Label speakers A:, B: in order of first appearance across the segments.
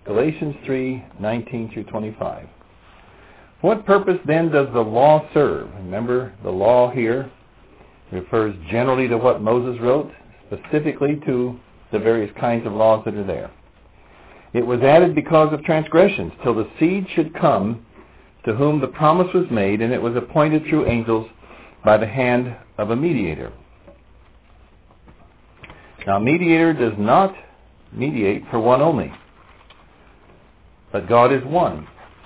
A: Galatians 3:19 through 25. What purpose then does the law serve? Remember, the law here refers generally to what Moses wrote, specifically to the various kinds of laws that are there. It was added because of transgressions, till the seed should come to whom the promise was made, and it was appointed through angels by the hand of a mediator. Now, mediator does not mediate for one only, but God is one.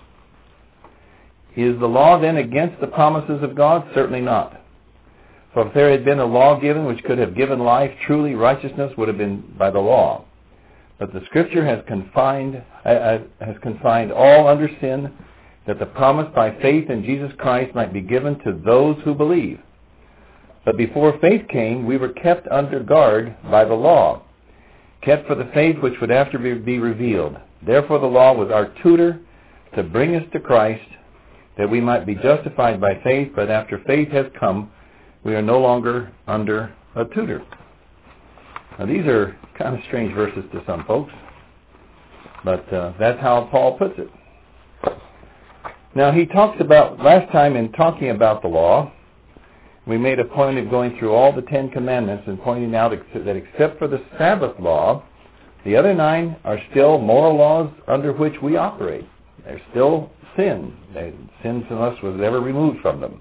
A: Is the law then against the promises of God? Certainly not. For if there had been a law given which could have given life, truly righteousness would have been by the law. But the Scripture has confined all under sin, that the promise by faith in Jesus Christ might be given to those who believe. But before faith came, we were kept under guard by the law, kept for the faith which would after be revealed. Therefore the law was our tutor to bring us to Christ, that we might be justified by faith, but after faith has come, we are no longer under a tutor. Now these are kind of strange verses to some folks, but that's how Paul puts it. Now he talks about, last time in talking about the law, we made a point of going through all the 10 Commandments and pointing out that except for the Sabbath law, the other 9 are still moral laws under which we operate. They're still sin. Sin from us was never removed from them.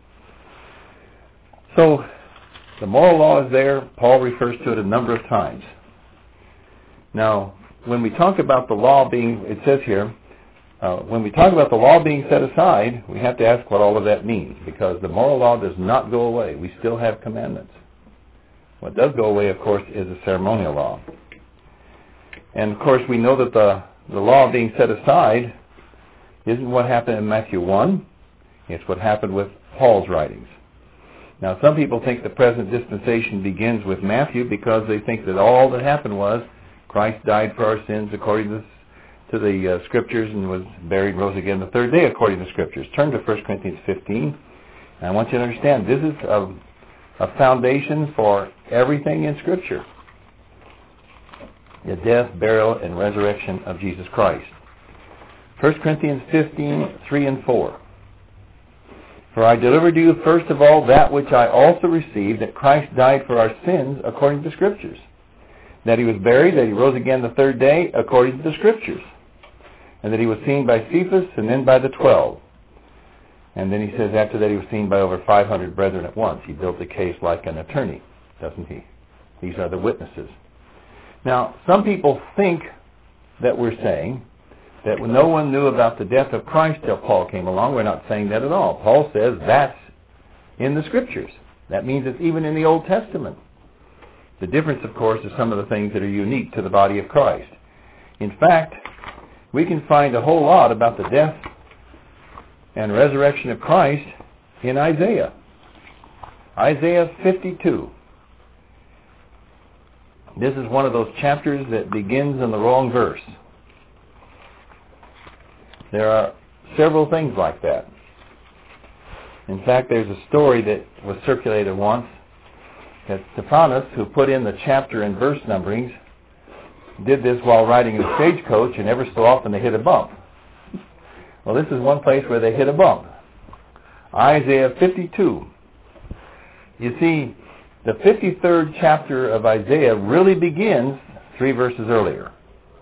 A: So the moral law is there. Paul refers to it a number of times. Now, when we talk about the law being, it says here, when we talk about the law being set aside, we have to ask what all of that means, because the moral law does not go away. We still have commandments. What does go away, of course, is the ceremonial law. And, of course, we know that the law being set aside isn't what happened in Matthew 1. It's what happened with Paul's writings. Now, some people think the present dispensation begins with Matthew because they think that all that happened was Christ died for our sins according to the Scriptures and was buried, rose again the third day according to the Scriptures. Turn to 1 Corinthians 15. And I want you to understand, this is a foundation for everything in Scripture. The death, burial, and resurrection of Jesus Christ. 1 Corinthians 15, 3 and 4. For I delivered to you first of all that which I also received, that Christ died for our sins according to the Scriptures, that he was buried, that he rose again the third day according to the Scriptures, and that he was seen by Cephas and then by the 12. And then he says after that he was seen by over 500 brethren at once. He built the case like an attorney, doesn't he? These are the witnesses. Now, some people think that we're saying that no one knew about the death of Christ till Paul came along. We're not saying that at all. Paul says that's in the Scriptures. That means it's even in the Old Testament. The difference, of course, is some of the things that are unique to the body of Christ. In fact, we can find a whole lot about the death and resurrection of Christ in Isaiah. Isaiah 52. This is one of those chapters that begins in the wrong verse. There are several things like that. In fact, there's a story that was circulated once that Stephanus, who put in the chapter and verse numberings, did this while riding in a stagecoach, and every so often they hit a bump. Well, this is one place where they hit a bump. Isaiah 52. You see, the 53rd chapter of Isaiah really begins 3 verses earlier.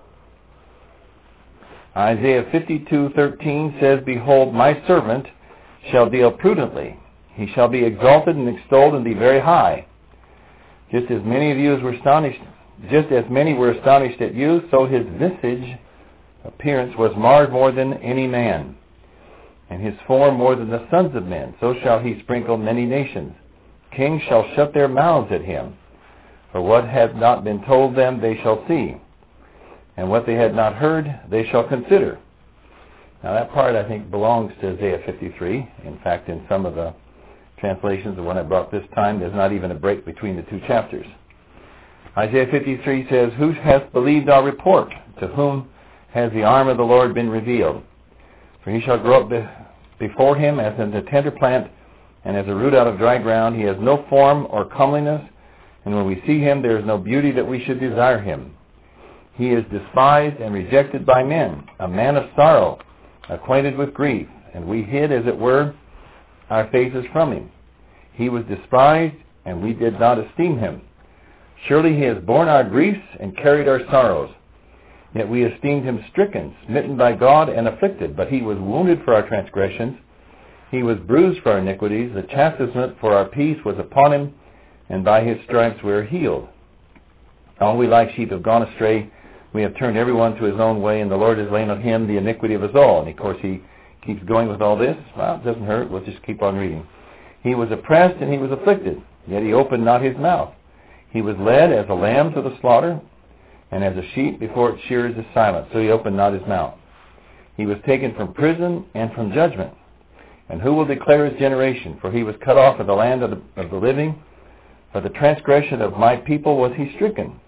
A: Isaiah 52:13 says, Behold, my servant shall deal prudently. He shall be exalted and extolled and be very high. Just as many were astonished at you, so his visage appearance was marred more than any man, and his form more than the sons of men. So shall he sprinkle many nations. Kings shall shut their mouths at him. For what had not been told them they shall see, and what they had not heard they shall consider. Now that part, I think, belongs to Isaiah 53. In fact, in some of the translations, the one I brought this time, there's not even a break between the two chapters. Isaiah 53 says, Who hath believed our report? To whom has the arm of the Lord been revealed? For he shall grow up before him as in a tender plant, and as a root out of dry ground. He has no form or comeliness, and when we see him, there is no beauty that we should desire him. He is despised and rejected by men, a man of sorrow, acquainted with grief, and we hid, as it were, our faces from him. He was despised, and we did not esteem him. Surely he has borne our griefs and carried our sorrows. Yet we esteemed him stricken, smitten by God, and afflicted. But he was wounded for our transgressions. He was bruised for our iniquities. The chastisement for our peace was upon him, and by his stripes we are healed. All we like sheep have gone astray. We have turned everyone to his own way, and the Lord has laid on him the iniquity of us all. And of course he keeps going with all this. Well, it doesn't hurt. We'll just keep on reading. He was oppressed and he was afflicted, yet he opened not his mouth. He was led as a lamb to the slaughter, and as a sheep before its shearers is silent, so he opened not his mouth. He was taken from prison and from judgment. And who will declare his generation? For he was cut off of the land of the living. For the transgression of my people was he stricken.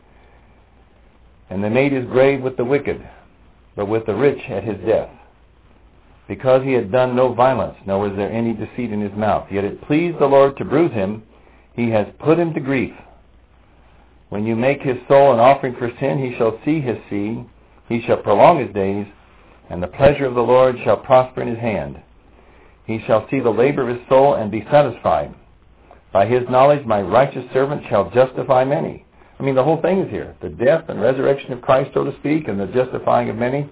A: And they made his grave with the wicked, but with the rich at his death. Because he had done no violence, nor was there any deceit in his mouth. Yet it pleased the Lord to bruise him. He has put him to grief. When you make his soul an offering for sin, he shall see his seed. He shall prolong his days, and the pleasure of the Lord shall prosper in his hand. He shall see the labor of his soul and be satisfied. By his knowledge my righteous servant shall justify many. I mean, the whole thing is here. The death and resurrection of Christ, so to speak, and the justifying of many.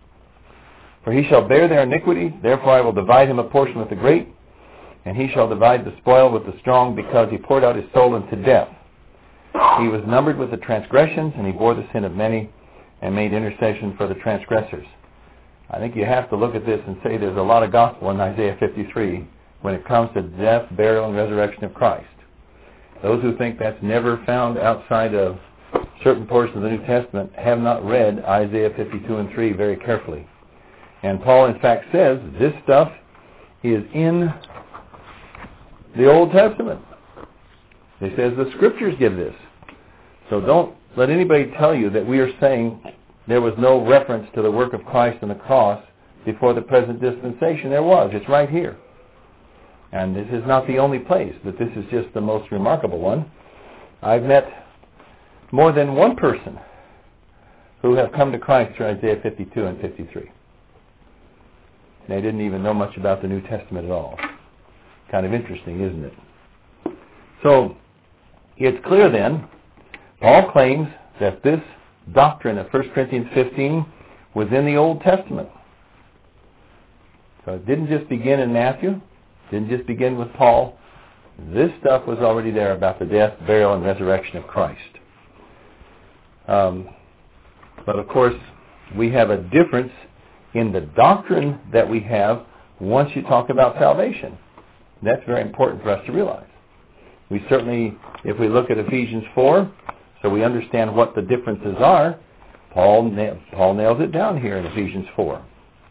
A: For he shall bear their iniquity, therefore I will divide him a portion with the great, and he shall divide the spoil with the strong, because he poured out his soul unto death. He was numbered with the transgressions, and he bore the sin of many, and made intercession for the transgressors. I think you have to look at this and say there's a lot of gospel in Isaiah 53 when it comes to death, burial, and resurrection of Christ. Those who think that's never found outside of certain portions of the New Testament have not read Isaiah 52 and 3 very carefully. And Paul, in fact, says this stuff is in the Old Testament. He says the Scriptures give this. So don't let anybody tell you that we are saying there was no reference to the work of Christ on the cross before the present dispensation. There was. It's right here. And this is not the only place, but this is just the most remarkable one. I've met more than one person who have come to Christ through Isaiah 52 and 53. They didn't even know much about the New Testament at all. Kind of interesting, isn't it? So, it's clear then, Paul claims that this doctrine of 1 Corinthians 15 was in the Old Testament. So it didn't just begin in Matthew, didn't just begin with Paul. This stuff was already there about the death, burial, and resurrection of Christ. But of course, we have a difference in the doctrine that we have once you talk about salvation. That's very important for us to realize. We certainly, if we look at Ephesians 4, so we understand what the differences are, Paul nails it down here in Ephesians 4.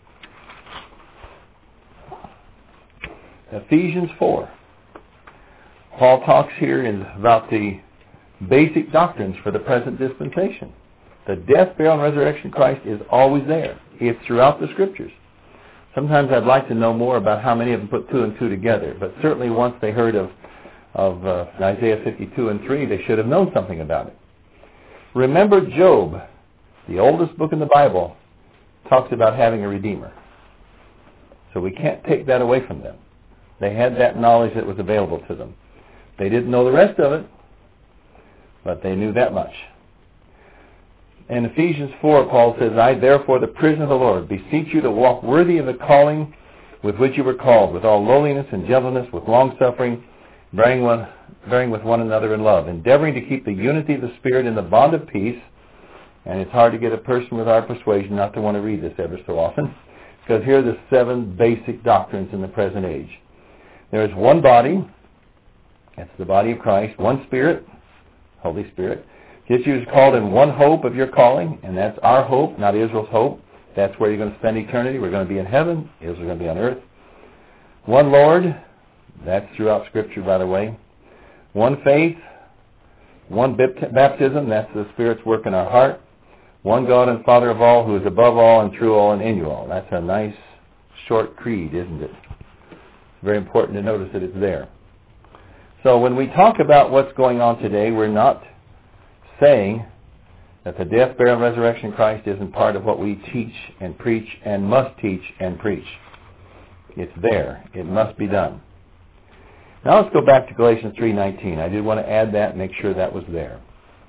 A: Ephesians 4. Paul talks here about the basic doctrines for the present dispensation. The death, burial, and resurrection of Christ is always there. It's throughout the Scriptures. Sometimes I'd like to know more about how many of them put two and two together, but certainly once they heard of Isaiah 52 and 3, they should have known something about it. Remember Job, the oldest book in the Bible, talks about having a Redeemer. So we can't take that away from them. They had that knowledge that was available to them. They didn't know the rest of it, but they knew that much. In Ephesians 4, Paul says, I, therefore, the prisoner of the Lord, beseech you to walk worthy of the calling with which you were called, with all lowliness and gentleness, with long-suffering, bearing with one another in love, endeavoring to keep the unity of the Spirit in the bond of peace. And it's hard to get a person with our persuasion not to want to read this ever so often, because here are the 7 basic doctrines in the present age. There is one body, that's the body of Christ, one Spirit, Holy Spirit. Just you is called in one hope of your calling, and that's our hope, not Israel's hope. That's where you're going to spend eternity. We're going to be in heaven. Israel's going to be on earth. One Lord, that's throughout Scripture, by the way. One faith, one baptism, that's the Spirit's work in our heart. One God and Father of all, who is above all and through all and in you all. That's a nice short creed, isn't it? It's very important to notice that it's there. So when we talk about what's going on today, we're not saying that the death, burial, and resurrection of Christ isn't part of what we teach and preach and must teach and preach. It's there. It must be done. Now let's go back to Galatians 3:19. I did want to add that and make sure that was there.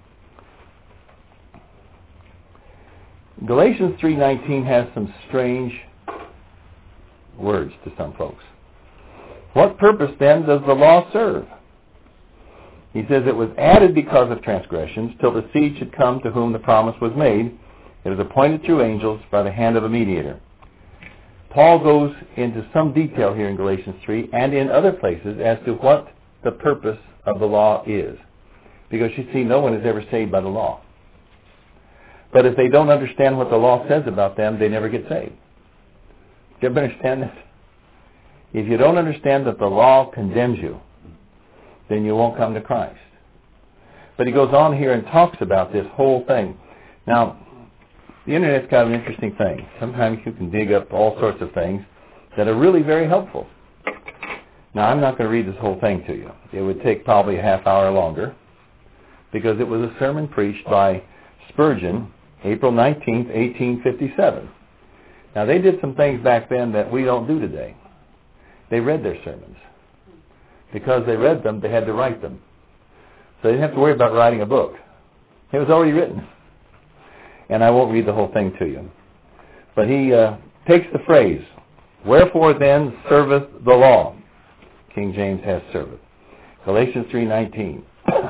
A: Galatians 3:19 has some strange words to some folks. What purpose then does the law serve? He says it was added because of transgressions till the seed should come to whom the promise was made. It was appointed through angels by the hand of a mediator. Paul goes into some detail here in Galatians 3 and in other places as to what the purpose of the law is. Because you see, no one is ever saved by the law. But if they don't understand what the law says about them, they never get saved. Do you ever understand this? If you don't understand that the law condemns you, then you won't come to Christ. But he goes on here and talks about this whole thing. Now, the Internet's kind of an interesting thing. Sometimes you can dig up all sorts of things that are really very helpful. Now, I'm not going to read this whole thing to you. It would take probably a half hour longer because it was a sermon preached by Spurgeon, April 19th, 1857. Now, they did some things back then that we don't do today. They read their sermons. Because they read them, they had to write them. So they didn't have to worry about writing a book. It was already written. And I won't read the whole thing to you. But he takes the phrase, wherefore then serveth the law? King James has serveth. Galatians 3:19.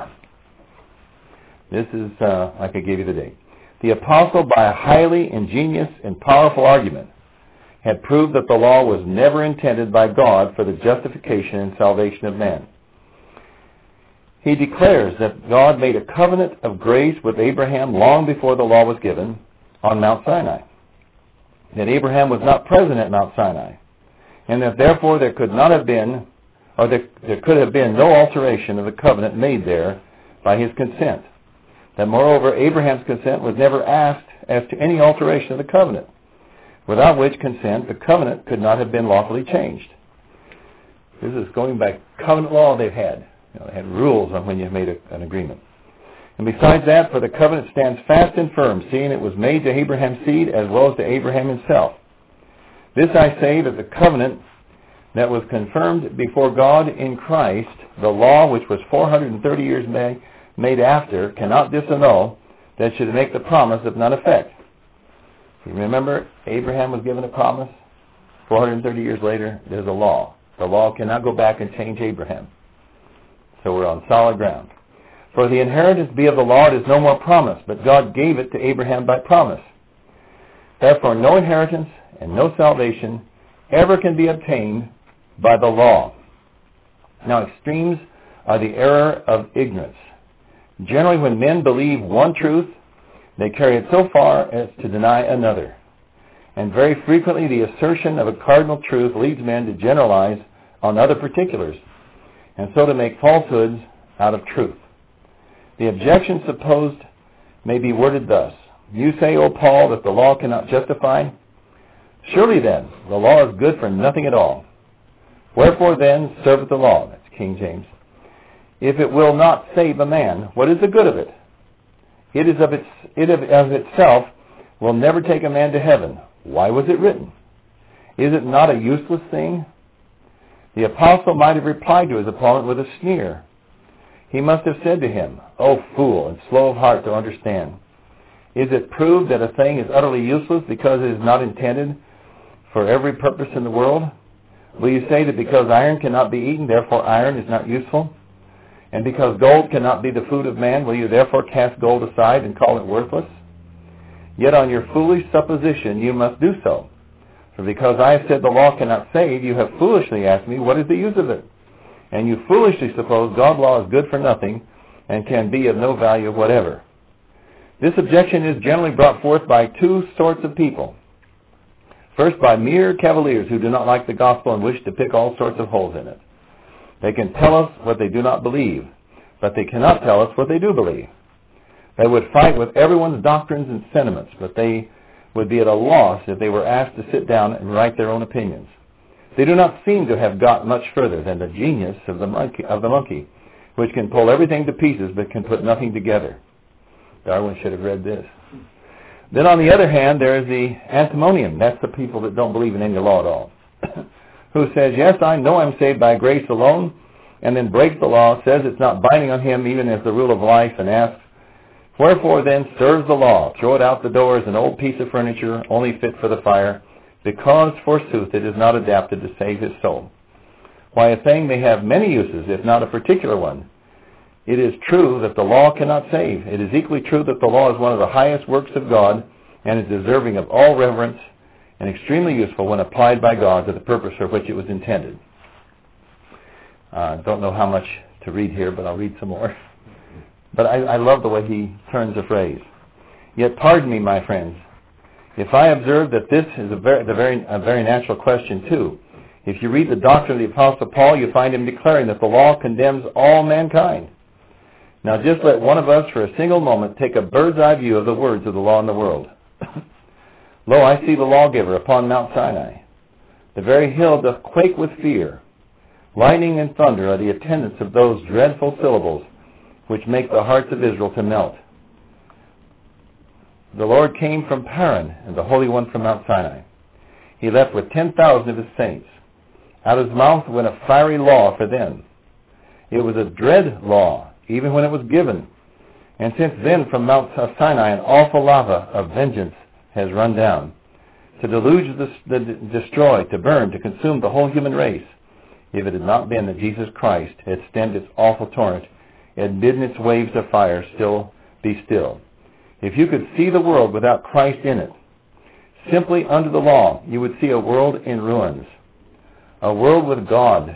A: This is, like I gave you the date. The apostle, by a highly ingenious and powerful argument, had proved that the law was never intended by God for the justification and salvation of man. He declares that God made a covenant of grace with Abraham long before the law was given on Mount Sinai. That Abraham was not present at Mount Sinai. And that therefore there could not have been, or there could have been no alteration of the covenant made there by his consent. That moreover, Abraham's consent was never asked as to any alteration of the covenant, without which consent the covenant could not have been lawfully changed. This is going by covenant law they've had. They had rules on when you made an agreement. And besides that, for the covenant stands fast and firm, seeing it was made to Abraham's seed as well as to Abraham himself. This I say, that the covenant that was confirmed before God in Christ, the law which was 430 years made after, cannot disannul, that should make the promise of none effect. You remember, Abraham was given a promise. 430 years later, there's a law. The law cannot go back and change Abraham. So we're on solid ground. For the inheritance be of the law, it is no more promise, but God gave it to Abraham by promise. Therefore, no inheritance and no salvation ever can be obtained by the law. Now, extremes are the error of ignorance. Generally, when men believe one truth, they carry it so far as to deny another. And very frequently, the assertion of a cardinal truth leads men to generalize on other particulars, and so to make falsehoods out of truth. The objection supposed may be worded thus. You say, O Paul, that the law cannot justify? Surely then, the law is good for nothing at all. Wherefore then serveth the law? That's King James. If it will not save a man, what is the good of it? It of itself will never take a man to heaven. Why was it written? Is it not a useless thing? The apostle might have replied to his opponent with a sneer. He must have said to him, O fool, and slow of heart to understand. Is it proved that a thing is utterly useless because it is not intended for every purpose in the world? Will you say that because iron cannot be eaten, therefore iron is not useful? And because gold cannot be the food of man, will you therefore cast gold aside and call it worthless? Yet on your foolish supposition you must do so. For because I have said the law cannot save, you have foolishly asked me, what is the use of it? And you foolishly suppose God's law is good for nothing and can be of no value whatever. This objection is generally brought forth by two sorts of people. First, by mere cavaliers who do not like the gospel and wish to pick all sorts of holes in it. They can tell us what they do not believe, but they cannot tell us what they do believe. They would fight with everyone's doctrines and sentiments, but they would be at a loss if they were asked to sit down and write their own opinions. They do not seem to have got much further than the genius of the monkey, which can pull everything to pieces but can put nothing together. Darwin should have read this. Then on the other hand, there is the antinomian. That's the people that don't believe in any law at all. Who says, yes, I know I'm saved by grace alone, and then breaks the law, says it's not binding on him even as the rule of life, and asks, wherefore then serves the law? Throw it out the door as an old piece of furniture, only fit for the fire, because, forsooth, it is not adapted to save his soul. Why, a thing may have many uses, if not a particular one. It is true that the law cannot save. It is equally true that the law is one of the highest works of God, and is deserving of all reverence, and extremely useful when applied by God to the purpose for which it was intended. Don't know how much to read here, but I'll read some more. But I love the way he turns the phrase. Yet pardon me, my friends, if I observe that this is a very natural question too. If you read the doctrine of the Apostle Paul, you find him declaring that the law condemns all mankind. Now just let one of us for a single moment take a bird's eye view of the words of the law in the world. Lo, I see the lawgiver upon Mount Sinai. The very hill doth quake with fear. Lightning and thunder are the attendants of those dreadful syllables which make the hearts of Israel to melt. The Lord came from Paran, and the Holy One from Mount Sinai. He left with 10,000 of his saints. Out of his mouth went a fiery law for them. It was a dread law, even when it was given. And since then from Mount Sinai an awful lava of vengeance has run down, to deluge, destroy, to burn, to consume the whole human race, if it had not been that Jesus Christ had stemmed its awful torrent, had bidden its waves of fire be still. If you could see the world without Christ in it, simply under the law, you would see a world in ruins, a world with God's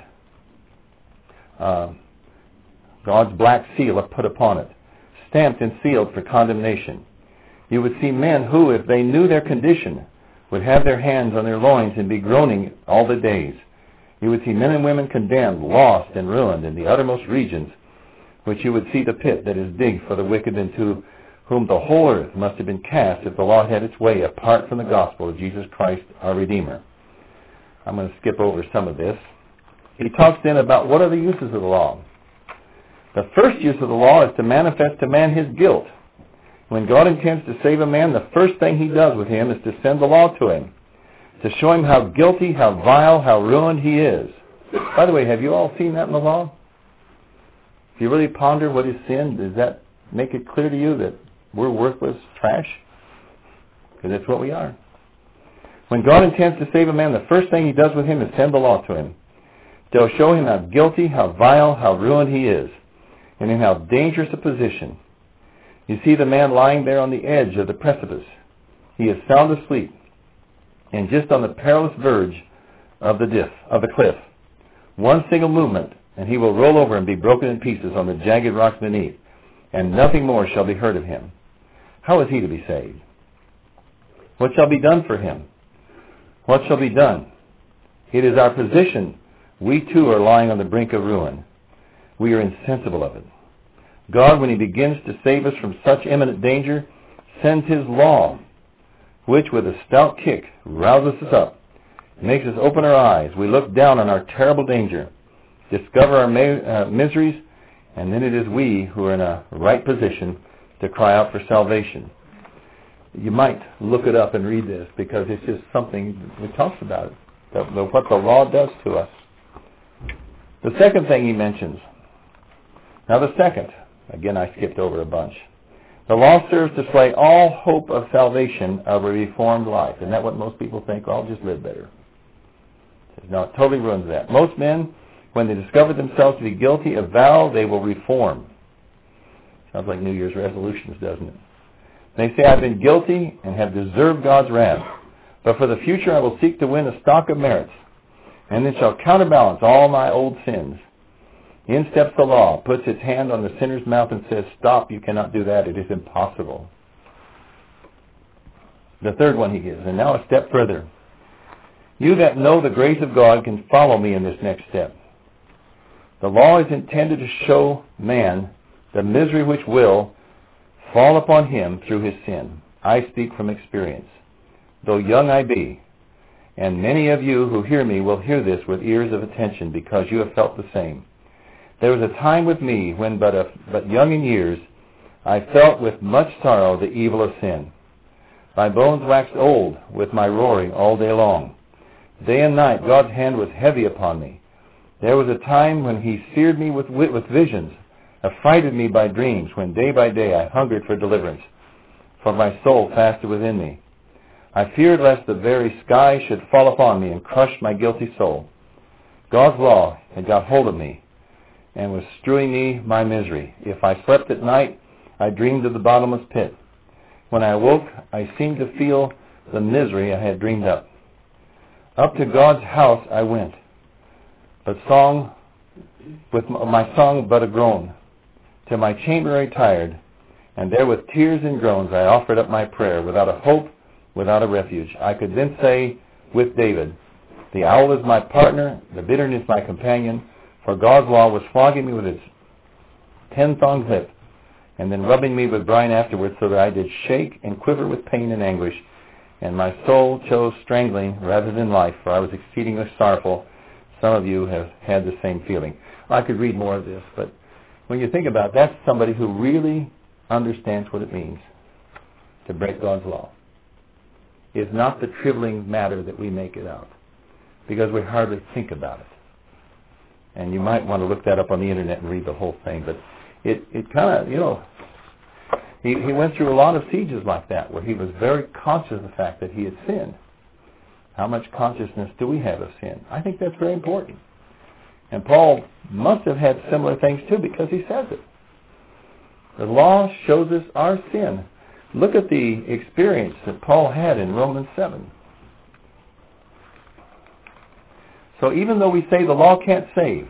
A: black seal put upon it, stamped and sealed for condemnation. You would see men who, if they knew their condition, would have their hands on their loins and be groaning all the days. You would see men and women condemned, lost, and ruined in the uttermost regions, which you would see the pit that is digged for the wicked, into whom the whole earth must have been cast if the law had its way apart from the gospel of Jesus Christ our Redeemer. I'm going to skip over some of this. He talks then about what are the uses of the law. The first use of the law is to manifest to man his guilt. When God intends to save a man, the first thing he does with him is to send the law to him, to show him how guilty, how vile, how ruined he is. By the way, have you all seen that in the law? If you really ponder what is sin, does that make it clear to you that we're worthless trash? Because that's what we are. When God intends to save a man, the first thing he does with him is send the law to him. To show him how guilty, how vile, how ruined he is, and in how dangerous a position. You see the man lying there on the edge of the precipice. He is sound asleep, and just on the perilous verge of the cliff. One single movement, and he will roll over and be broken in pieces on the jagged rocks beneath, and nothing more shall be heard of him. How is he to be saved? What shall be done for him? What shall be done? It is our position. We too are lying on the brink of ruin. We are insensible of it. God, when he begins to save us from such imminent danger, sends his law, which with a stout kick rouses us up, makes us open our eyes. We look down on our terrible danger, discover our miseries, and then it is we who are in a right position to cry out for salvation. You might look it up and read this, because it's just something that talks about it, what the law does to us. The second thing he mentions. Now the second, again I skipped over a bunch. The law serves to slay all hope of salvation of a reformed life. Isn't that what most people think? I'll just live better. No, it totally ruins that. Most men, when they discover themselves to be guilty, avow they will reform. Sounds like New Year's resolutions, doesn't it? They say, I've been guilty and have deserved God's wrath. But for the future I will seek to win a stock of merits, and it shall counterbalance all my old sins. In steps the law, puts its hand on the sinner's mouth and says, stop, you cannot do that, it is impossible. The third one he gives, and now a step further. You that know the grace of God can follow me in this next step. The law is intended to show man the misery which will fall upon him through his sin. I speak from experience, though young I be, and many of you who hear me will hear this with ears of attention, because you have felt the same. There was a time with me when, but young in years, I felt with much sorrow the evil of sin. My bones waxed old with my roaring all day long. Day and night God's hand was heavy upon me. There was a time when he seared me with visions, affrighted me by dreams, when day by day I hungered for deliverance, for my soul fasted within me. I feared lest the very sky should fall upon me and crush my guilty soul. God's law had got hold of me and was strewing me my misery. If I slept at night, I dreamed of the bottomless pit. When I awoke, I seemed to feel the misery I had dreamed up. Up to God's house I went, but with my song but a groan. To my chamber I retired, and there with tears and groans I offered up my prayer, without a hope, without a refuge. I could then say with David, the owl is my partner, the bitterness my companion, for God's law was flogging me with its 10-thonged whip, and then rubbing me with brine afterwards, so that I did shake and quiver with pain and anguish, and my soul chose strangling rather than life, for I was exceedingly sorrowful. Some of you have had the same feeling. I could read more of this, but when you think about it, that's somebody who really understands what it means to break God's law. It's not the trivial matter that we make it out, because we hardly think about it. And you might want to look that up on the internet and read the whole thing, but it kind of, he went through a lot of sieges like that, where he was very conscious of the fact that he had sinned. How much consciousness do we have of sin? I think that's very important. And Paul must have had similar things too, because he says it. The law shows us our sin. Look at the experience that Paul had in Romans 7. So even though we say the law can't save,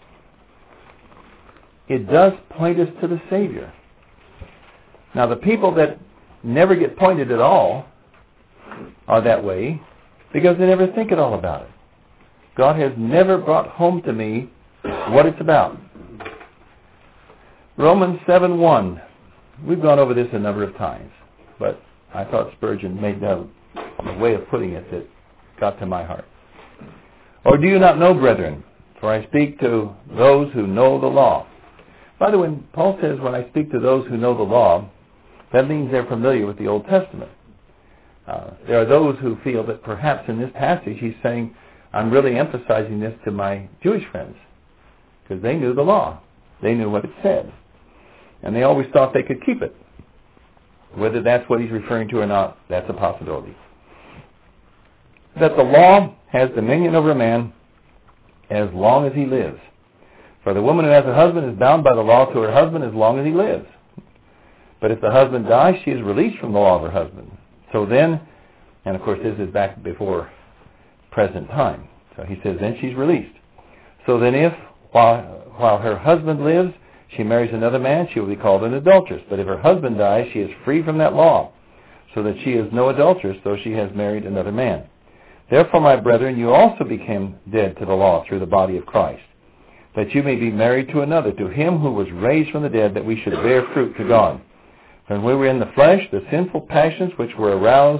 A: it does point us to the Savior. Now the people that never get pointed at all are that way because they never think at all about it. God has never brought home to me what it's about. Romans 7:1. We've gone over this a number of times, but I thought Spurgeon made a way of putting it that got to my heart. Or do you not know, brethren, for I speak to those who know the law. By the way, Paul says when I speak to those who know the law, that means they're familiar with the Old Testament. There are those who feel that perhaps in this passage he's saying, I'm really emphasizing this to my Jewish friends, because they knew the law. They knew what it said. And they always thought they could keep it. Whether that's what he's referring to or not, that's a possibility. That the law has dominion over a man as long as he lives. For the woman who has a husband is bound by the law to her husband as long as he lives. But if the husband dies, she is released from the law of her husband. So then, and of course this is back before present time. So he says then she's released. So then if, while her husband lives, she marries another man, she will be called an adulteress. But if her husband dies, she is free from that law, so that she is no adulteress, though she has married another man. Therefore, my brethren, you also became dead to the law through the body of Christ, that you may be married to another, to him who was raised from the dead, that we should bear fruit to God. When we were in the flesh, the sinful passions which were aroused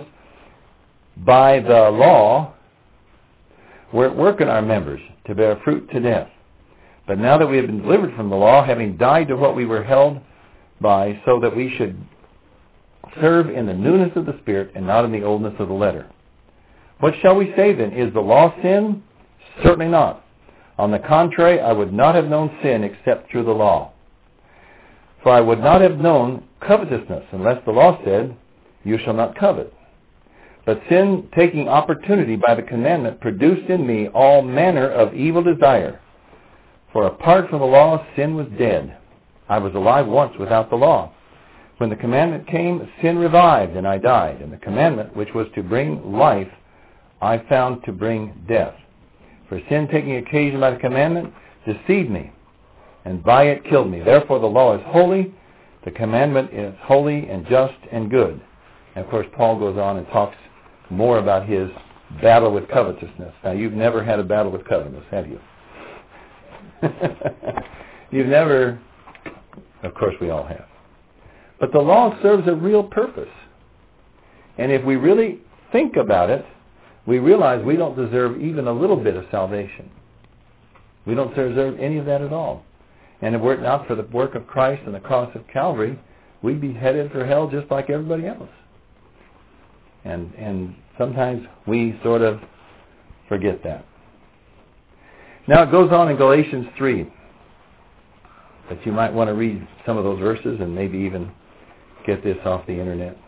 A: by the law were at work in our members to bear fruit to death. But now that we have been delivered from the law, having died to what we were held by, so that we should serve in the newness of the Spirit and not in the oldness of the letter. What shall we say then? Is the law sin? Certainly not. On the contrary, I would not have known sin except through the law. For I would not have known covetousness unless the law said, you shall not covet. But sin, taking opportunity by the commandment, produced in me all manner of evil desire. For apart from the law, sin was dead. I was alive once without the law. When the commandment came, sin revived, and I died. And the commandment, which was to bring life, I found to bring death. For sin, taking occasion by the commandment, deceived me, and by it killed me. Therefore the law is holy, the commandment is holy and just and good. And of course Paul goes on and talks more about his battle with covetousness. Now you've never had a battle with covetousness, have you? You've never, of course we all have. But the law serves a real purpose. And if we really think about it, we realize we don't deserve even a little bit of salvation. We don't deserve any of that at all. And if it were not for the work of Christ and the cross of Calvary, we'd be headed for hell just like everybody else. And sometimes we sort of forget that. Now it goes on in Galatians 3. But you might want to read some of those verses and maybe even get this off the internet.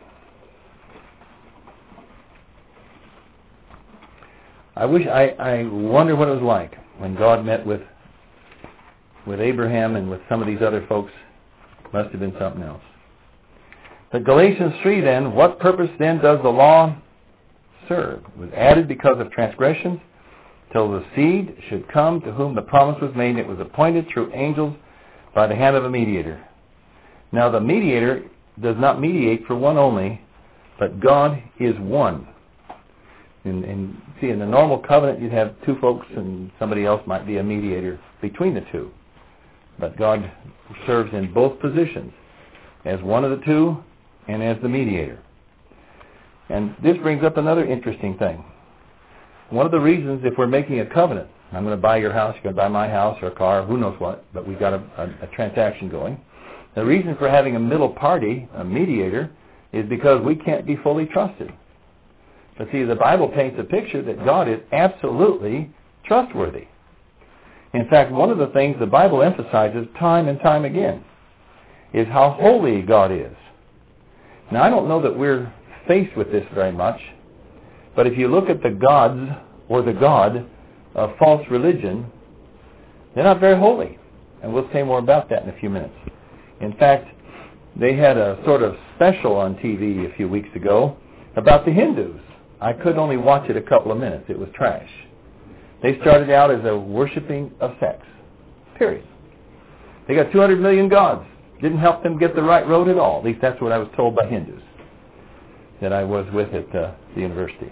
A: I wonder what it was like when God met with Abraham and with some of these other folks. Must have been something else. But Galatians 3 then, what purpose then does the law serve? It was added because of transgressions, till the seed should come to whom the promise was made. It was appointed through angels by the hand of a mediator. Now the mediator does not mediate for one only, but God is one. And see, in the normal covenant, you'd have two folks and somebody else might be a mediator between the two. But God serves in both positions, as one of the two and as the mediator. And this brings up another interesting thing. One of the reasons, if we're making a covenant, I'm going to buy your house, you're going to buy my house or a car, who knows what, but we've got a transaction going. The reason for having a middle party, a mediator, is because we can't be fully trusted. But see, the Bible paints a picture that God is absolutely trustworthy. In fact, one of the things the Bible emphasizes time and time again is how holy God is. Now, I don't know that we're faced with this very much, but if you look at the gods or the God of false religion, they're not very holy. And we'll say more about that in a few minutes. In fact, they had a sort of special on TV a few weeks ago about the Hindus. I could only watch it a couple of minutes. It was trash. They started out as a worshiping of sex. Period. They got 200 million gods. Didn't help them get the right road at all. At least that's what I was told by Hindus that I was with at the university.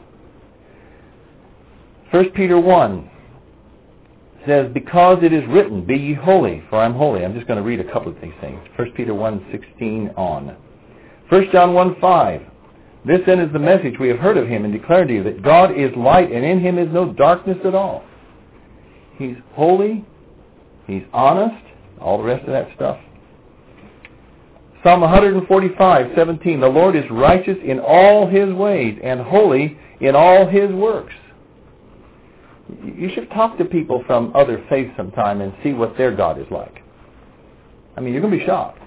A: 1 Peter 1 says, because it is written, be ye holy, for I am holy. I'm just going to read a couple of these things. 1 Peter 1:16 on. 1 John 1:5. This then is the message we have heard of him and declared to you, that God is light and in him is no darkness at all. He's holy. He's honest. All the rest of that stuff. Psalm 145:17. The Lord is righteous in all his ways and holy in all his works. You should talk to people from other faiths sometime and see what their God is like. I mean, you're going to be shocked.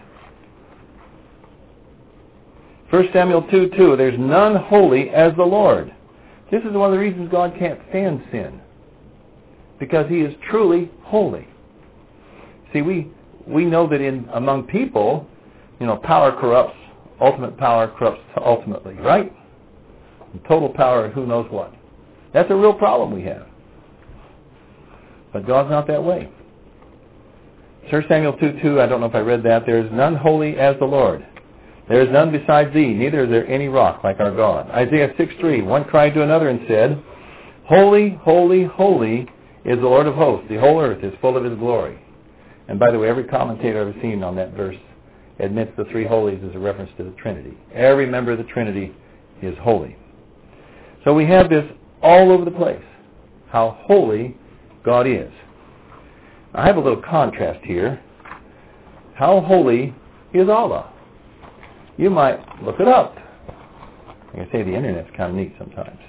A: 1 Samuel 2:2, there's none holy as the Lord. This is one of the reasons God can't stand sin, because he is truly holy. See, we know that among people, power corrupts, ultimate power corrupts ultimately, right? And total power, who knows what. That's a real problem we have. But God's not that way. 1 Samuel 2:2, I don't know if I read that. There is none holy as the Lord. There is none besides thee, neither is there any rock like our God. Isaiah 6:3, one cried to another and said, holy, holy, holy is the Lord of hosts. The whole earth is full of his glory. And by the way, every commentator I've seen on that verse admits the three holies is a reference to the Trinity. Every member of the Trinity is holy. So we have this all over the place, how holy God is. I have a little contrast here. How holy is Allah? You might look it up. Like I say, the internet's kind of neat sometimes.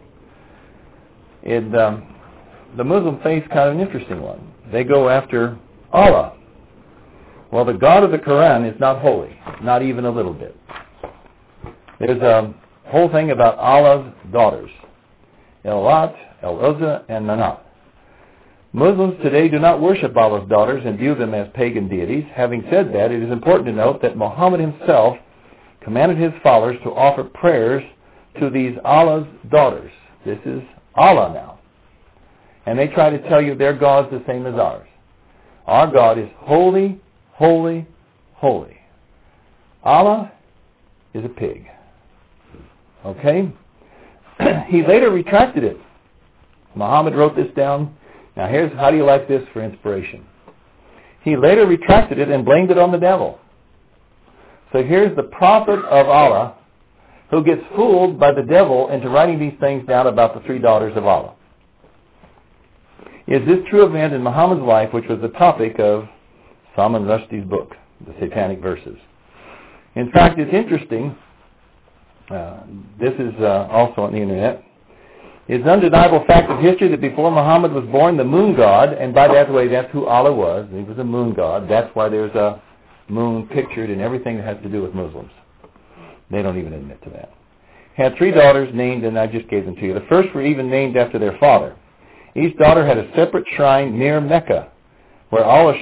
A: The Muslim faith's kind of an interesting one. They go after Allah. Well, the God of the Quran is not holy, not even a little bit. There's a whole thing about Allah's daughters, El-Lat, El-Uzza, and Manat. Muslims today do not worship Allah's daughters and view them as pagan deities. Having said that, it is important to note that Muhammad himself commanded his followers to offer prayers to these Allah's daughters. This is Allah now. And they try to tell you their God's the same as ours. Our God is holy, holy, holy. Allah is a pig. Okay? He later retracted it. Muhammad wrote this down. Now how do you like this for inspiration? He later retracted it and blamed it on the devil. So here's the prophet of Allah who gets fooled by the devil into writing these things down about the three daughters of Allah. Is this true event in Muhammad's life, which was the topic of Salman Rushdie's book, The Satanic Verses? In fact, it's interesting. This is also on the internet. It's an undeniable fact of history that before Muhammad was born, the moon god, and by that way, that's who Allah was. He was a moon god. That's why there's a moon pictured in everything that has to do with Muslims. They don't even admit to that. Had 3 daughters named, and I just gave them to you. The first were even named after their father. Each daughter had a separate shrine near Mecca, where Allah's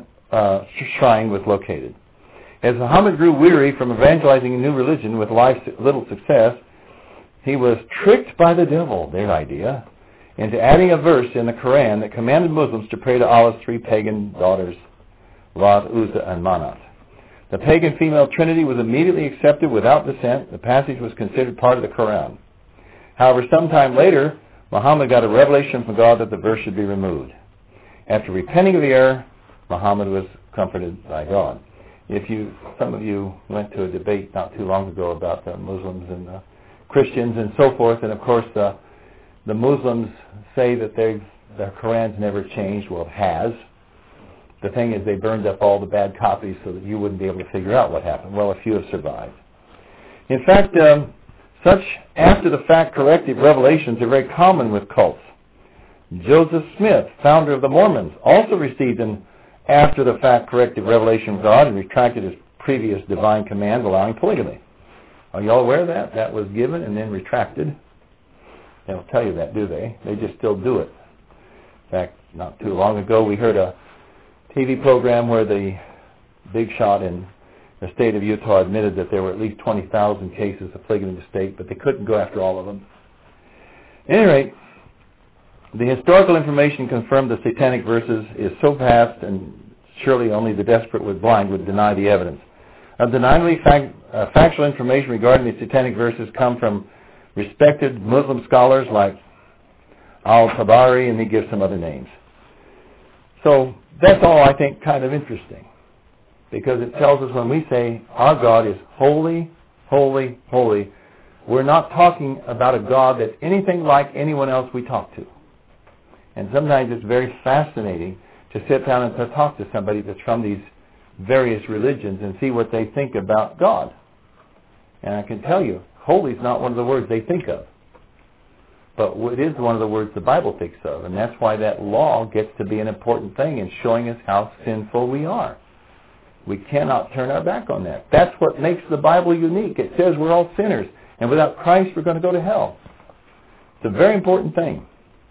A: shrine was located. As Muhammad grew weary from evangelizing a new religion with little success, he was tricked by the devil, their idea, into adding a verse in the Quran that commanded Muslims to pray to Allah's 3 pagan daughters, Lat, Uzza, and Manat. The pagan female trinity was immediately accepted without dissent. The passage was considered part of the Quran. However, sometime later, Muhammad got a revelation from God that the verse should be removed. After repenting of the error, Muhammad was comforted by God. Some of you went to a debate not too long ago about the Muslims and the Christians and so forth, and of course the Muslims say that their Quran's never changed. Well, it has. The thing is, they burned up all the bad copies so that you wouldn't be able to figure out what happened. Well, a few have survived. In fact, such after-the-fact corrective revelations are very common with cults. Joseph Smith, founder of the Mormons, also received an after-the-fact corrective revelation from God and retracted his previous divine command allowing polygamy. Are you all aware of that? That was given and then retracted. They don't tell you that, do they? They just still do it. In fact, not too long ago, we heard a TV program where the big shot in the state of Utah admitted that there were at least 20,000 cases of polygamy in the state, but they couldn't go after all of them. At any rate, the historical information confirmed the satanic verses is so vast, and surely only the desperate with blind would deny the evidence. Undeniably, factual information regarding the satanic verses come from respected Muslim scholars like Al-Tabari, and he gives some other names. So that's all I think kind of interesting, because it tells us when we say our God is holy, holy, holy, we're not talking about a God that's anything like anyone else we talk to. And sometimes it's very fascinating to sit down and to talk to somebody that's from these various religions and see what they think about God. And I can tell you, holy is not one of the words they think of. But it is one of the words the Bible thinks of. And that's why that law gets to be an important thing in showing us how sinful we are. We cannot turn our back on that. That's what makes the Bible unique. It says we're all sinners. And without Christ, we're going to go to hell. It's a very important thing.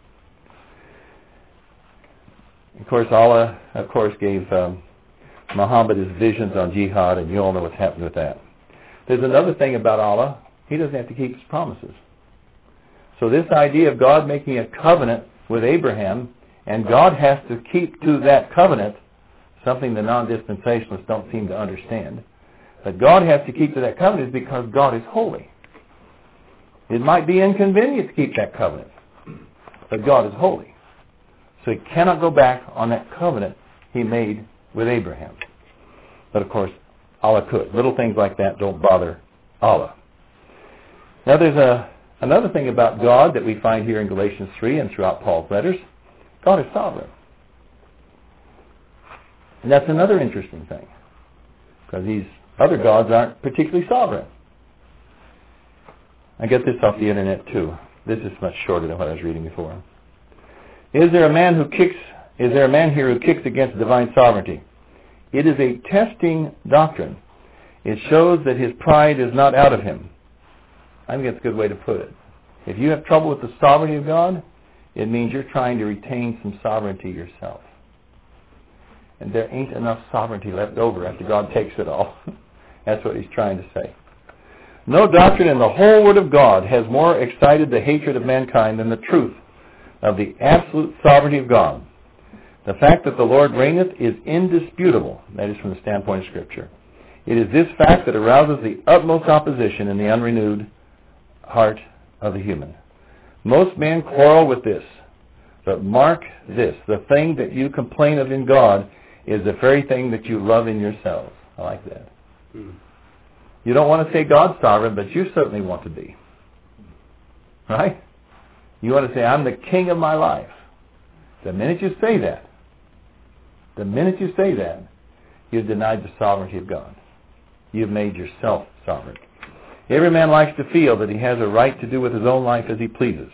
A: Of course, Allah, gave Muhammad his visions on jihad, and you all know what's happened with that. There's another thing about Allah. He doesn't have to keep his promises. So this idea of God making a covenant with Abraham, and God has to keep to that covenant, something the non-dispensationalists don't seem to understand. But God has to keep to that covenant is because God is holy. It might be inconvenient to keep that covenant, but God is holy. So he cannot go back on that covenant he made with Abraham. But of course, Allah could. Little things like that don't bother Allah. Now there's another thing about God that we find here in Galatians 3 and throughout Paul's letters. God is sovereign. And that's another interesting thing, because these other gods aren't particularly sovereign. I get this off the internet too. This is much shorter than what I was reading before. Is there a man here who kicks against divine sovereignty? It is a testing doctrine. It shows that his pride is not out of him. I think that's a good way to put it. If you have trouble with the sovereignty of God, it means you're trying to retain some sovereignty yourself. And there ain't enough sovereignty left over after God takes it all. That's what he's trying to say. No doctrine in the whole Word of God has more excited the hatred of mankind than the truth of the absolute sovereignty of God. The fact that the Lord reigneth is indisputable. That is from the standpoint of Scripture. It is this fact that arouses the utmost opposition in the unrenewed heart of the human. Most men quarrel with this. But mark this, the thing that you complain of in God is the very thing that you love in yourselves. I like that. You don't want to say God's sovereign, but you certainly want to be. Right? You want to say, I'm the king of my life. The minute you say that, you've denied the sovereignty of God. you've made yourself sovereign. Every man likes to feel that he has a right to do with his own life as he pleases.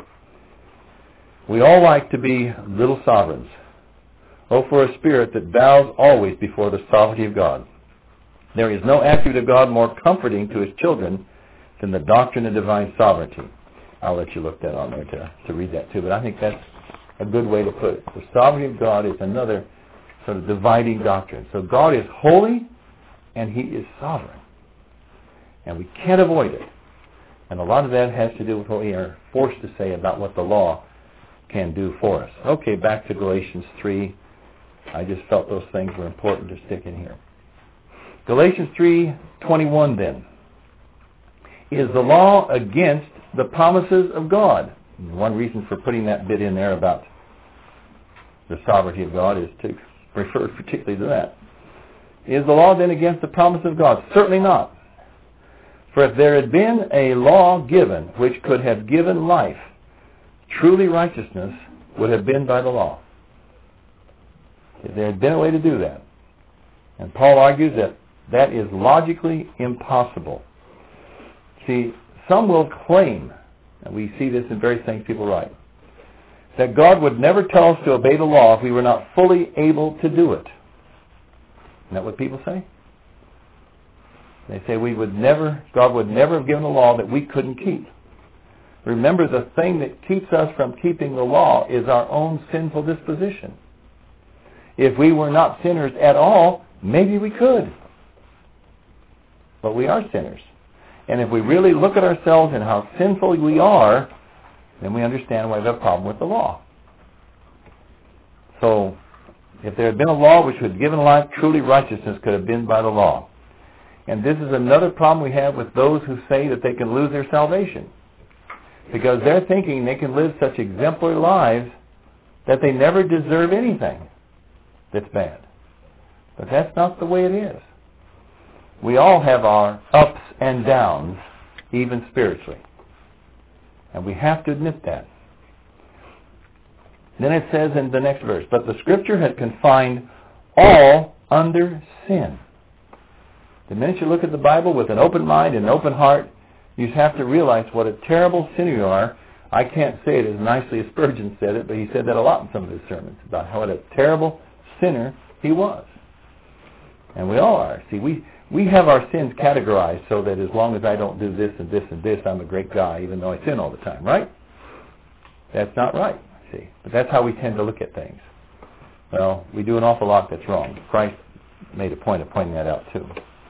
A: We all like to be little sovereigns. Oh, for a spirit that bows always before the sovereignty of God. There is no attribute of God more comforting to his children than the doctrine of divine sovereignty. I'll let you look that on there to read that too, but I think that's a good way to put it. The sovereignty of God is another sort of dividing doctrine. So God is holy and he is sovereign. And we can't avoid it. And a lot of that has to do with what we are forced to say about what the law can do for us. Okay, back to Galatians 3. I just felt those things were important to stick in here. Galatians 3:21 then. Is the law against the promises of God? And one reason for putting that bit in there about the sovereignty of God is to refer particularly to that. Is the law then against the promise of God? Certainly not. For if there had been a law given which could have given life, truly righteousness would have been by the law. If there had been a way to do that. And Paul argues that that is logically impossible. See, some will claim, and we see this in various things people write, that God would never tell us to obey the law if we were not fully able to do it. Isn't that what people say? They say God would never have given a law that we couldn't keep. Remember, the thing that keeps us from keeping the law is our own sinful disposition. If we were not sinners at all, maybe we could. But we are sinners. And if we really look at ourselves and how sinful we are, then we understand why we have a problem with the law. So, if there had been a law which would have given life, truly righteousness could have been by the law. And this is another problem we have with those who say that they can lose their salvation. Because they're thinking they can live such exemplary lives that they never deserve anything that's bad. But that's not the way it is. We all have our ups and downs, even spiritually. And we have to admit that. Then it says in the next verse, but the Scripture has confined all under sin. The minute you look at the Bible with an open mind and an open heart, you have to realize what a terrible sinner you are. I can't say it as nicely as Spurgeon said it, but he said that a lot in some of his sermons, about what a terrible sinner he was. And we all are. See, we have our sins categorized so that as long as I don't do this and this and this, I'm a great guy, even though I sin all the time, right? That's not right, see. But that's how we tend to look at things. Well, we do an awful lot that's wrong. Christ made a point of pointing that out too.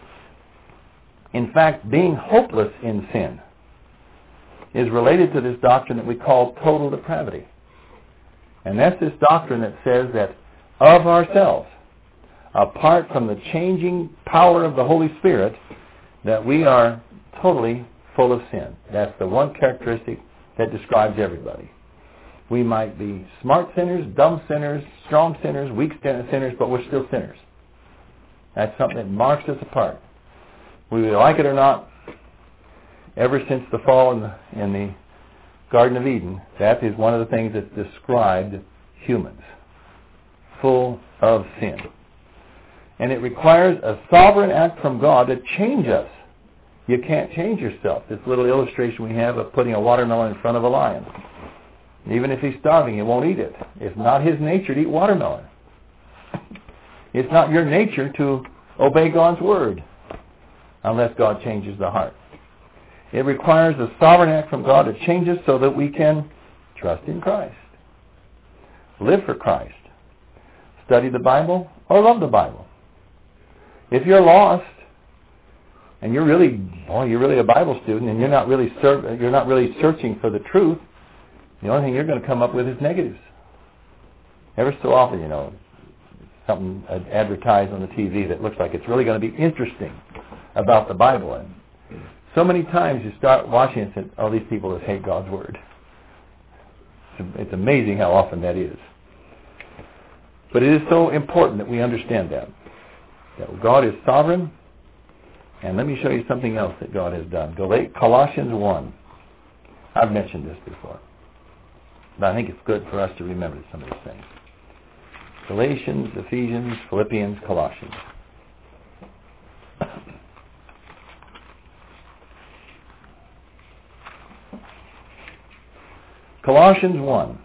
A: In fact, being hopeless in sin is related to this doctrine that we call total depravity. And that's this doctrine that says that of ourselves, apart from the changing power of the Holy Spirit, that we are totally full of sin. That's the one characteristic that describes everybody. We might be smart sinners, dumb sinners, strong sinners, weak sinners, but we're still sinners. That's something that marks us apart. Whether we like it or not, ever since the fall in the Garden of Eden, that is one of the things that described humans. Full of sin. And it requires a sovereign act from God to change us. You can't change yourself. This little illustration we have of putting a watermelon in front of a lion. Even if he's starving, he won't eat it. It's not his nature to eat watermelon. It's not your nature to obey God's word unless God changes the heart. It requires a sovereign act from God to change us so that we can trust in Christ, live for Christ, study the Bible, or love the Bible. If you're lost and you're really a Bible student and you're not really searching for the truth, the only thing you're going to come up with is negatives. Ever so often, something advertised on the TV that looks like it's really going to be interesting about the Bible. And so many times you start watching and say, oh, these people just hate God's word. It's amazing how often that is. But it is so important that we understand that God is sovereign. And let me show you something else that God has done. Colossians 1. I've mentioned this before, but I think it's good for us to remember some of these things. Galatians, Ephesians, Philippians, Colossians. Colossians 1.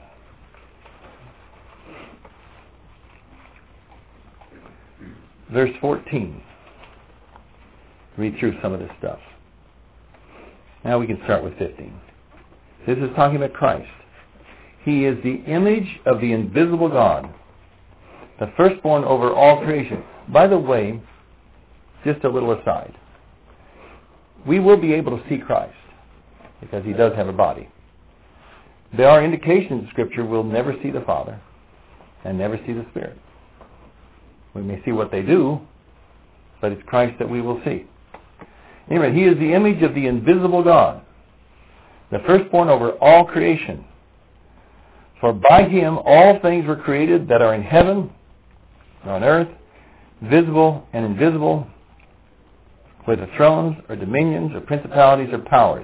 A: Verse 14. Read through some of this stuff. Now we can start with 15. This is talking about Christ. He is the image of the invisible God, the firstborn over all creation. By the way, just a little aside, we will be able to see Christ because he does have a body. There are indications in Scripture we'll never see the Father and never see the Spirit. We may see what they do, but it's Christ that we will see. Anyway, he is the image of the invisible God, the firstborn over all creation. For by him all things were created that are in heaven or on earth, visible and invisible, whether thrones or dominions or principalities or powers.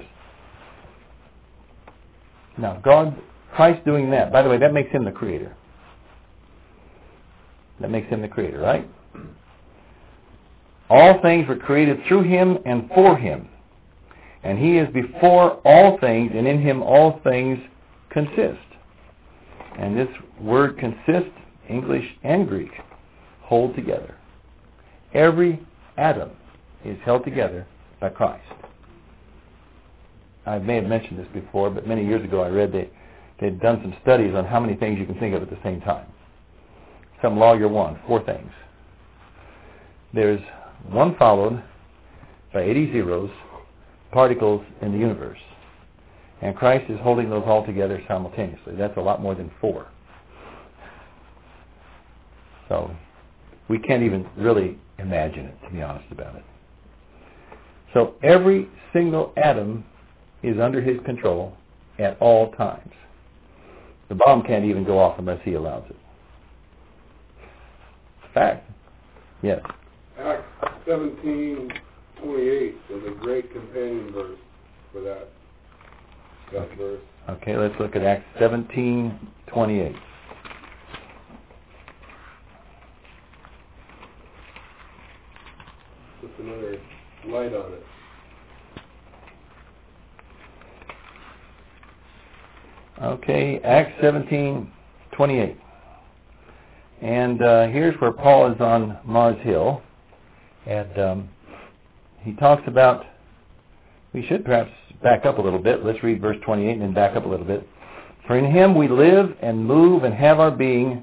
A: Now, Christ doing that, by the way, that makes him the creator. That makes him the creator, right? All things were created through him and for him. And he is before all things, and in him all things consist. And this word consist, English and Greek, hold together. Every atom is held together by Christ. I may have mentioned this before, but many years ago I read they'd done some studies on how many things you can think of at the same time. Some lawyer won 4 things. There's one followed by 80 zeros, particles in the universe. And Christ is holding those all together simultaneously. That's a lot more than 4. So we can't even really imagine it, to be honest about it. So every single atom is under his control at all times. The bomb can't even go off unless he allows it. Fact. Yes.
B: Acts 17:28 is a great companion verse for that verse.
A: Okay, let's look at Acts 17:28.
B: Just another light on it.
A: Okay, Acts 17:28. And here's where Paul is on Mars Hill. And he talks about, we should perhaps back up a little bit. Let's read verse 28 and then back up a little bit. For in him we live and move and have our being,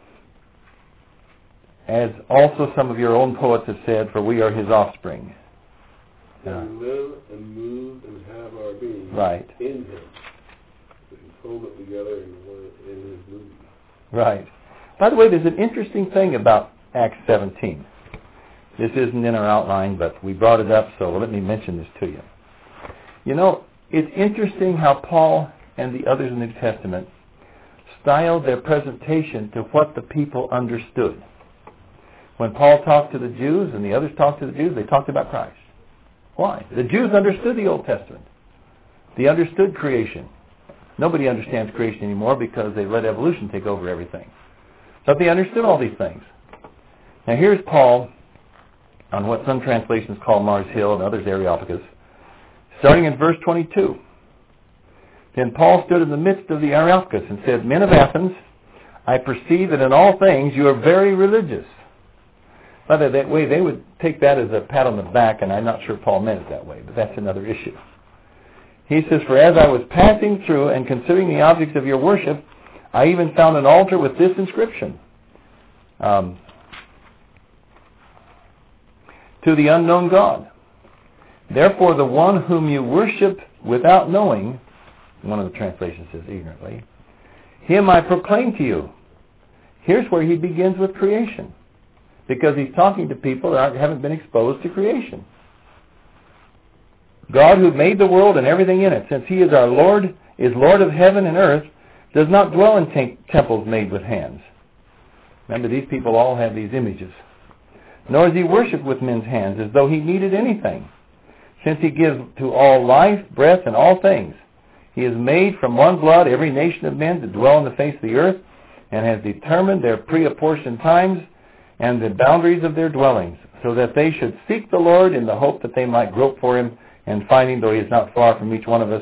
A: as also some of your own poets have said, for we are his offspring.
B: We live and move and have our being
A: right
B: in him. He's hold it together in his movement.
A: Right. By the way, there's an interesting thing about Acts 17. This isn't in our outline, but we brought it up, so let me mention this to you. You know, it's interesting how Paul and the others in the New Testament styled their presentation to what the people understood. When Paul talked to the Jews and the others talked to the Jews, they talked about Christ. Why? The Jews understood the Old Testament. They understood creation. Nobody understands creation anymore because they let evolution take over everything. But they understood all these things. Now here's Paul on what some translations call Mars Hill and others Areopagus, starting in verse 22. Then Paul stood in the midst of the Areopagus and said, Men of Athens, I perceive that in all things you are very religious. By the way, they would take that as a pat on the back, and I'm not sure Paul meant it that way, but that's another issue. He says, For as I was passing through and considering the objects of your worship, I even found an altar with this inscription. To the unknown God. Therefore the one whom you worship without knowing, one of the translations says ignorantly, him I proclaim to you. Here's where he begins with creation. Because he's talking to people that haven't been exposed to creation. God who made the world and everything in it, since he is our Lord, is Lord of heaven and earth, does not dwell in temples made with hands. Remember, these people all have these images. Nor is he worshipped with men's hands as though he needed anything, since he gives to all life, breath, and all things. He has made from one blood every nation of men to dwell on the face of the earth, and has determined their pre-apportioned times and the boundaries of their dwellings, so that they should seek the Lord in the hope that they might grope for him, and find him, though he is not far from each one of us,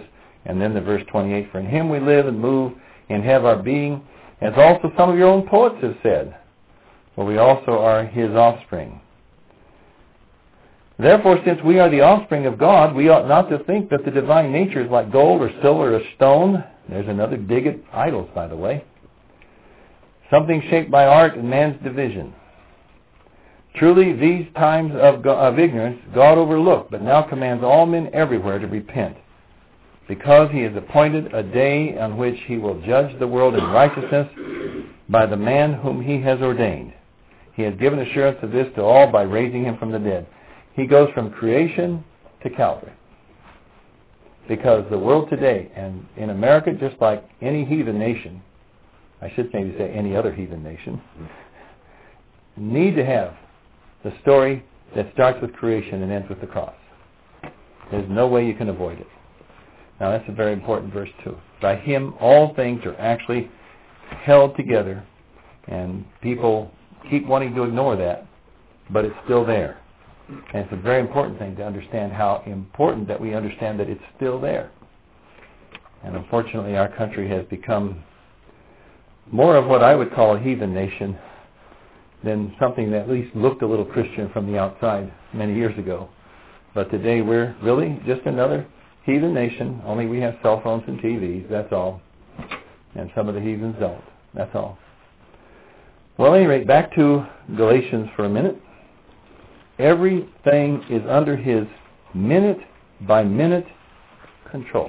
A: And then the verse 28, for in him we live and move and have our being, as also some of your own poets have said, for we also are his offspring. Therefore, since we are the offspring of God, we ought not to think that the divine nature is like gold or silver or stone. There's another dig at idols, by the way. Something shaped by art and man's division. Truly, these times of ignorance God overlooked, but now commands all men everywhere to repent, because he has appointed a day on which he will judge the world in righteousness by the man whom he has ordained. He has given assurance of this to all by raising him from the dead. He goes from creation to Calvary. Because the world today, and in America, just like any heathen nation, I should maybe say any other heathen nation, need to have the story that starts with creation and ends with the cross. There's no way you can avoid it. Now that's a very important verse too. By him all things are actually held together, and people keep wanting to ignore that, but it's still there. And it's a very important thing to understand how important that we understand that it's still there. And unfortunately our country has become more of what I would call a heathen nation than something that at least looked a little Christian from the outside many years ago. But today we're really just another heathen nation, only we have cell phones and TVs, that's all. And some of the heathens don't, that's all. Well, at any rate, back to Galatians for a minute. Everything is under his minute-by-minute control.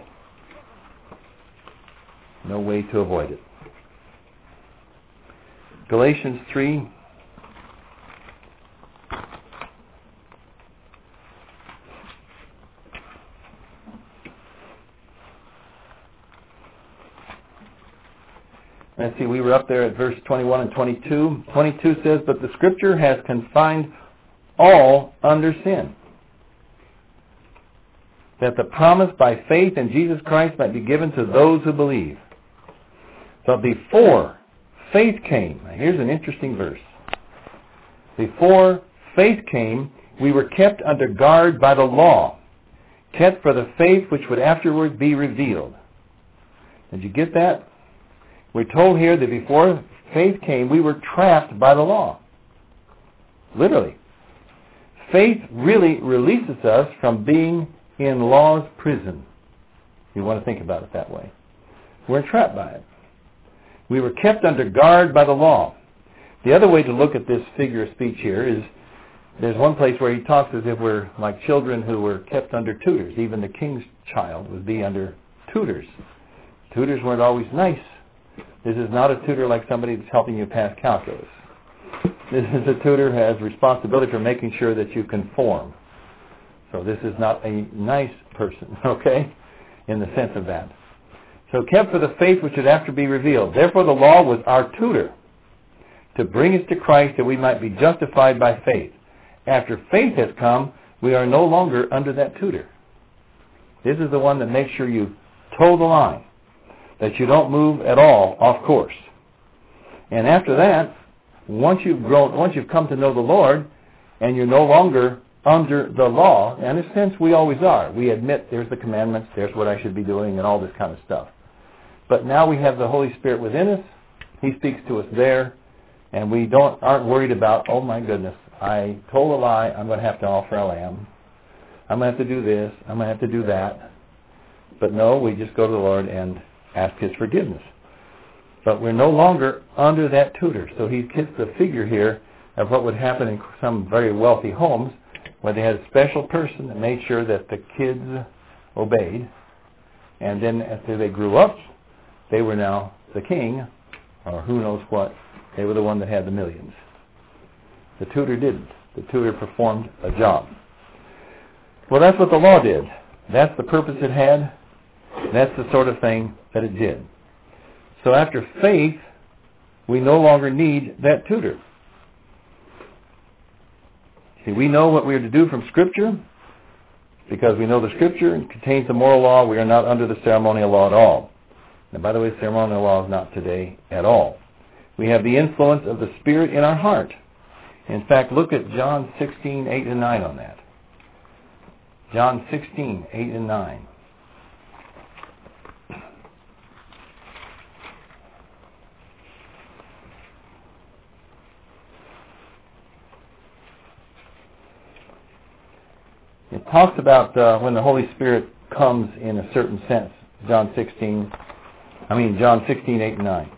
A: No way to avoid it. Galatians 3. Let's see, we were up there at verse 21 and 22. 22 says, but the Scripture has confined all under sin, that the promise by faith in Jesus Christ might be given to those who believe. But before faith came, now here's an interesting verse. Before faith came, we were kept under guard by the law, kept for the faith which would afterward be revealed. Did you get that? We're told here that before faith came, we were trapped by the law. Literally. Faith really releases us from being in law's prison. You want to think about it that way. We're trapped by it. We were kept under guard by the law. The other way to look at this figure of speech here is, there's one place where he talks as if we're like children who were kept under tutors. Even the king's child would be under tutors. Tutors weren't always nice. This is not a tutor like somebody that's helping you pass calculus. This is a tutor who has responsibility for making sure that you conform. So this is not a nice person, okay, in the sense of that. So kept for the faith which should after be revealed. Therefore the law was our tutor to bring us to Christ that we might be justified by faith. After faith has come, we are no longer under that tutor. This is the one that makes sure you toe the line, that you don't move at all off course. And after that, once you've come to know the Lord, and you're no longer under the law, and in a sense we always are. We admit there's the commandments, there's what I should be doing, and all this kind of stuff. But now we have the Holy Spirit within us. He speaks to us there, and we aren't worried about, oh my goodness, I told a lie, I'm going to have to offer a lamb. I'm going to have to do this, I'm going to have to do that. But no, we just go to the Lord and ask His forgiveness. But we're no longer under that tutor. So he gets the figure here of what would happen in some very wealthy homes where they had a special person that made sure that the kids obeyed. And then after they grew up, they were now the king, or who knows what. They were the one that had the millions. The tutor didn't. The tutor performed a job. Well, that's what the law did. That's the purpose it had. That's the sort of thing that it did. So after faith, we no longer need that tutor. See, we know what we are to do from Scripture. Because we know the Scripture and contains the moral law, we are not under the ceremonial law at all. And by the way, ceremonial law is not today at all. We have the influence of the Spirit in our heart. In fact, look at John 16, 8 and 9 on that. John 16, 8 and 9. It talks about when the Holy Spirit comes in a certain sense. John 16, 8 and 9.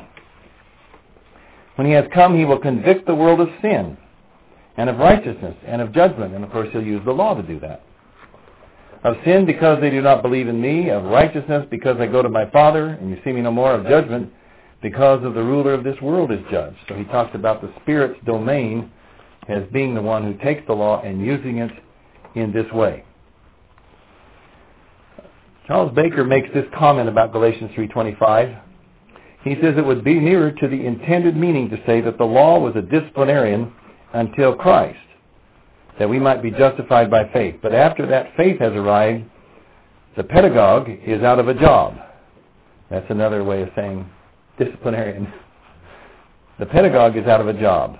A: When he has come, he will convict the world of sin and of righteousness and of judgment. And of course he'll use the law to do that. Of sin, because they do not believe in me. Of righteousness, because I go to my Father and you see me no more. Of judgment, because of the ruler of this world is judged. So he talks about the Spirit's domain as being the one who takes the law and using it in this way. Charles Baker makes this comment about Galatians 3:25. He says it would be nearer to the intended meaning to say that the law was a disciplinarian until Christ, that we might be justified by faith. But after that faith has arrived, the pedagogue is out of a job. That's another way of saying disciplinarian. The pedagogue is out of a job.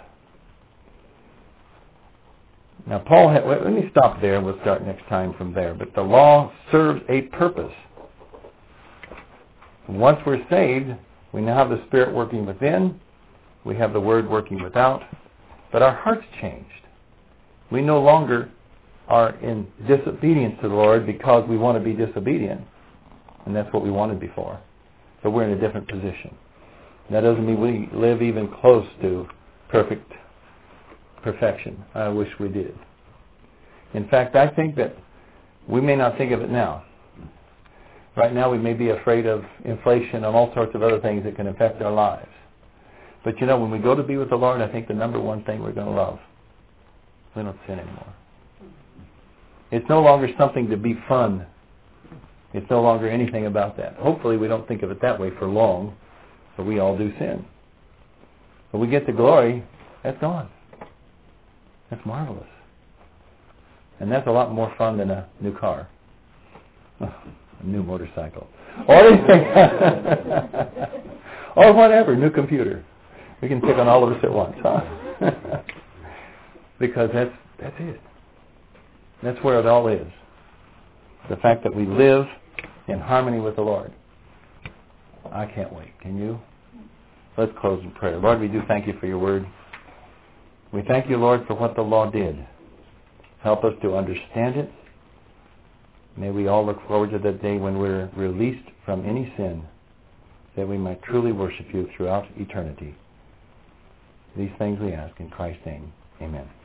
A: Now, Paul let me stop there. We'll start next time from there. But the law serves a purpose. Once we're saved, we now have the Spirit working within. We have the Word working without. But our heart's changed. We no longer are in disobedience to the Lord because we want to be disobedient. And that's what we wanted before. So we're in a different position. And that doesn't mean we live even close to perfection. I wish we did. In fact, I think that we may not think of it now. Right now we may be afraid of inflation and all sorts of other things that can affect our lives. But you know, when we go to be with the Lord, I think the number one thing we're going to love, we don't sin anymore. It's no longer something to be fun. It's no longer anything about that. Hopefully we don't think of it that way for long, but we all do sin. When we get to glory, that's gone. That's marvelous. And that's a lot more fun than a new car. A new motorcycle. Or anything. Or whatever, new computer. We can pick on all of us at once, huh? Because that's it. That's where it all is. The fact that we live in harmony with the Lord. I can't wait. Can you? Let's close in prayer. Lord, we do thank you for your word. We thank you, Lord, for what the law did. Help us to understand it. May we all look forward to that day when we're released from any sin, that we might truly worship you throughout eternity. These things we ask in Christ's name. Amen.